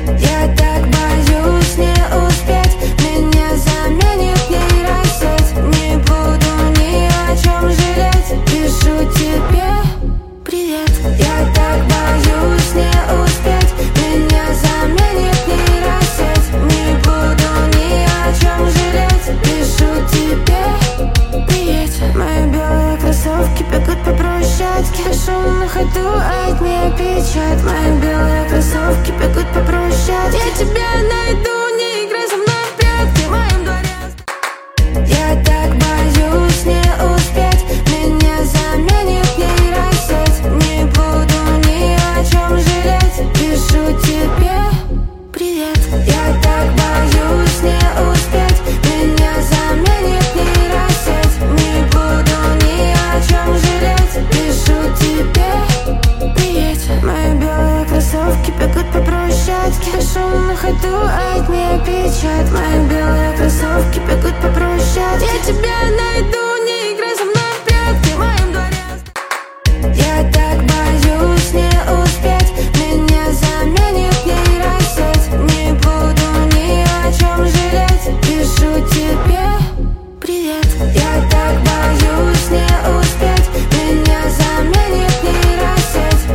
Я так боюсь не успеть, меня заменит нейросеть. Не буду ни о чем жалеть, пишу тебе привет. Я так боюсь не успеть, меня заменит нейросеть. Не буду ни о чем жалеть, пишу тебе привет. Мои белые кроссовки бегут по брусчатке, шум на ходу, от нее печать. Мои белые кроссовки бегут по брусчатке. Я тебя найду, не играй со мной в прятки в моем дворе. Я так боюсь не успеть, меня заменит нейросеть. Не буду ни о чем жалеть, пишу тебе привет. Я так боюсь не успеть, меня заменит нейросеть. Не буду ни о чем жалеть, пишу тебе привет. Мои белые кроссовки бегут по брусчатке, шум на ходу, от нее печать. Мои белые кроссовки бегут по брусчатке.